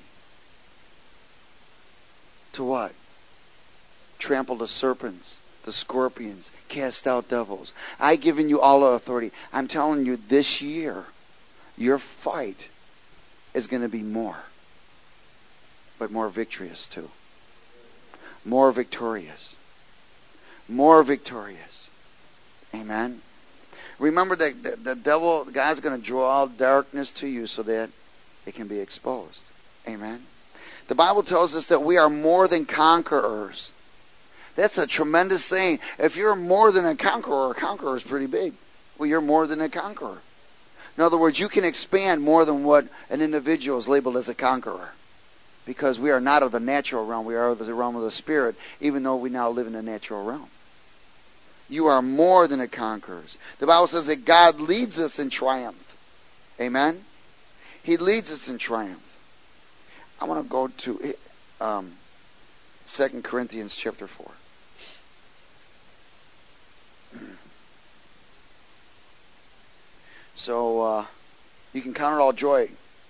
To what? Trample the serpents, the scorpions, cast out devils. I've given you all authority. I'm telling you, this year, your fight is going to be more. But more victorious too. More victorious. More victorious. Amen. Remember that the devil, God's going to draw all darkness to you so that it can be exposed. Amen. The Bible tells us that we are more than conquerors. That's a tremendous saying. If you're more than a conqueror is pretty big. Well, you're more than a conqueror. In other words, you can expand more than what an individual is labeled as a conqueror. Because we are not of the natural realm. We are of the realm of the Spirit, even though we now live in the natural realm. You are more than a conqueror. The Bible says that God leads us in triumph. Amen? He leads us in triumph. I want to go to 2 Corinthians chapter 4. So, you can count it all joy.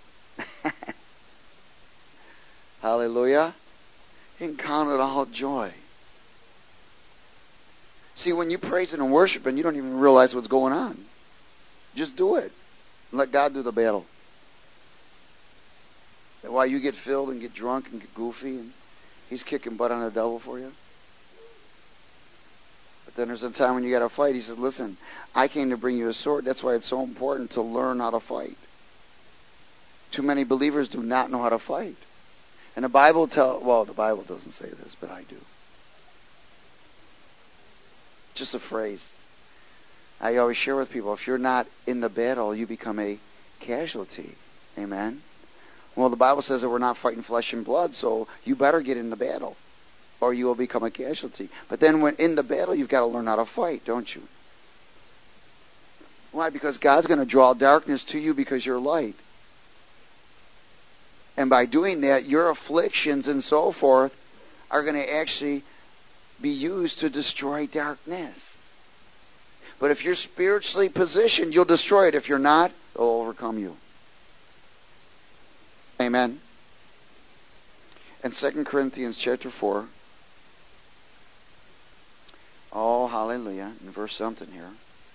Hallelujah. You can count it all joy. See, when you praise and worship and you don't even realize what's going on, just do it. Let God do the battle. While you get filled and get drunk and get goofy, and He's kicking butt on the devil for you. But then there's a time when you got to fight. He says, listen, I came to bring you a sword. That's why it's so important to learn how to fight. Too many believers do not know how to fight. And the Bible the Bible doesn't say this, but I do. Just a phrase. I always share with people, if you're not in the battle, you become a casualty. Amen? Well, the Bible says that we're not fighting flesh and blood, so you better get in the battle, or you will become a casualty. But then when in the battle, you've got to learn how to fight, don't you? Why? Because God's going to draw darkness to you because you're light. And by doing that, your afflictions and so forth are going to actually be used to destroy darkness. But if you're spiritually positioned, you'll destroy it. If you're not, it'll overcome you. Amen. In 2 Corinthians chapter 4. Oh, hallelujah. In verse something here.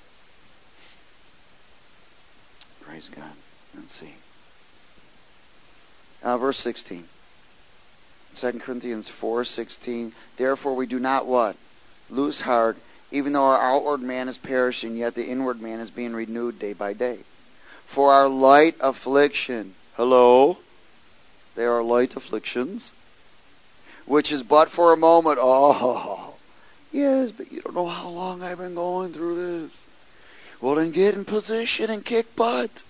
Praise God. Let's see. Verse 16. 2 Corinthians 4:16. Therefore we do not what? Lose heart, even though our outward man is perishing, yet the inward man is being renewed day by day. For our light affliction, hello? They are light afflictions, which is but for a moment. Oh, yes, but you don't know how long I've been going through this. Well, then get in position and kick butt.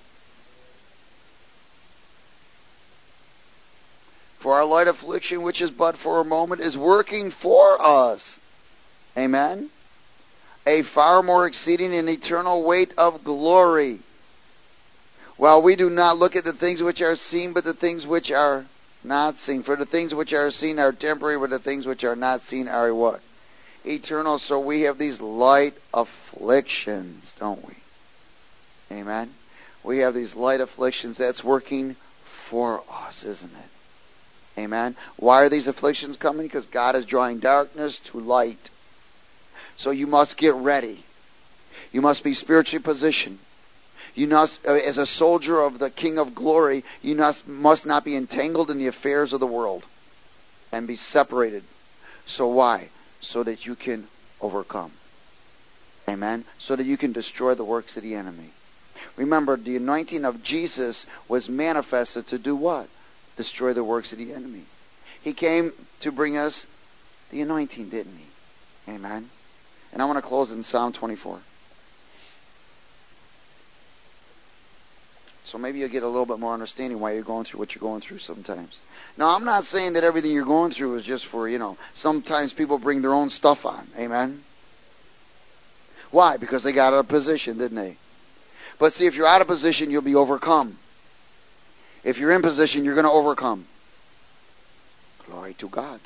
For our light affliction, which is but for a moment, is working for us. Amen? A far more exceeding and eternal weight of glory. While we do not look at the things which are seen, but the things which are not seen. For the things which are seen are temporary, but the things which are not seen are what? Eternal. So we have these light afflictions, don't we? Amen? We have these light afflictions that's working for us, isn't it? Amen? Why are these afflictions coming? Because God is drawing darkness to light. So you must get ready. You must be spiritually positioned. You must, as a soldier of the King of Glory, you must not be entangled in the affairs of the world and be separated. So why? So that you can overcome. Amen? So that you can destroy the works of the enemy. Remember, the anointing of Jesus was manifested to do what? Destroy the works of the enemy. He came to bring us the anointing, didn't he? Amen? And I want to close in Psalm 24. So maybe you'll get a little bit more understanding why you're going through what you're going through sometimes. Now, I'm not saying that everything you're going through is just for, sometimes people bring their own stuff on. Amen? Why? Because they got out of position, didn't they? But see, if you're out of position, you'll be overcome. If you're in position, you're going to overcome. Glory to God.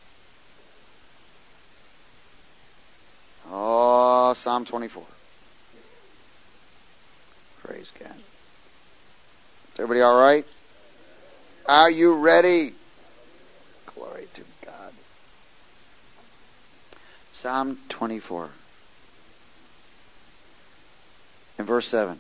Oh, Psalm 24. Praise God. Is everybody all right? Are you ready? Glory to God. Psalm 24. In verse 7.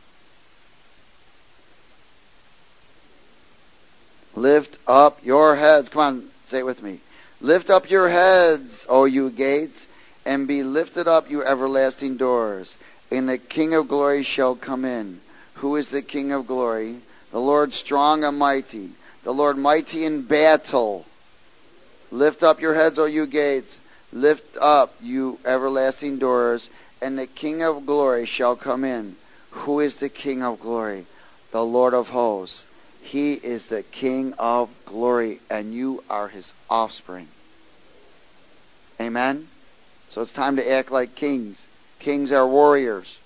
Lift up your heads. Come on, say it with me. Lift up your heads, O you gates, and be lifted up, you everlasting doors, and the King of glory shall come in. Who is the King of glory? The Lord strong and mighty, the Lord mighty in battle. Lift up your heads, O you gates. Lift up, you everlasting doors, and the King of glory shall come in. Who is the King of glory? The Lord of hosts. He is the King of glory, and you are his offspring. Amen? So it's time to act like kings. Kings are warriors.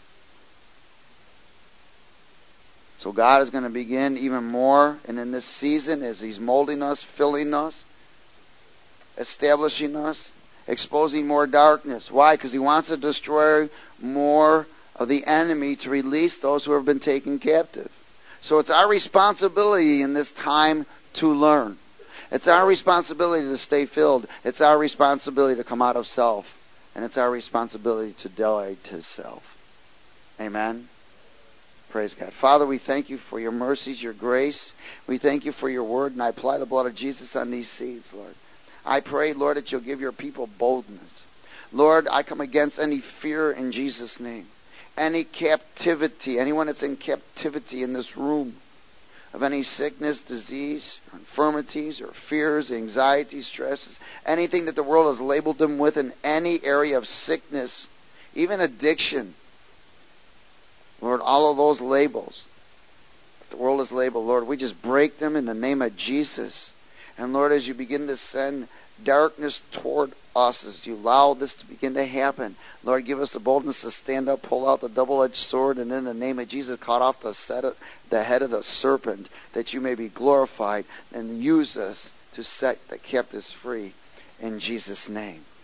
So God is going to begin even more, and in this season, as he's molding us, filling us, establishing us, exposing more darkness. Why? Because he wants to destroy more of the enemy to release those who have been taken captive. So it's our responsibility in this time to learn. It's our responsibility to stay filled. It's our responsibility to come out of self. And it's our responsibility to die to self. Amen? Praise God. Father, we thank you for your mercies, your grace. We thank you for your word, and I apply the blood of Jesus on these seeds, Lord. I pray, Lord, that you'll give your people boldness. Lord, I come against any fear in Jesus' name. Any captivity, anyone that's in captivity in this room, of any sickness, disease, or infirmities, or fears, anxieties, stresses, anything that the world has labeled them with in any area of sickness, even addiction. Lord, all of those labels that the world has labeled, Lord, we just break them in the name of Jesus. And Lord, as you begin to send darkness toward us, as you allow this to begin to happen, Lord, give us the boldness to stand up, pull out the double-edged sword, and in the name of Jesus, cut off the head of the serpent, that you may be glorified, and use us to set the captives free in Jesus' name.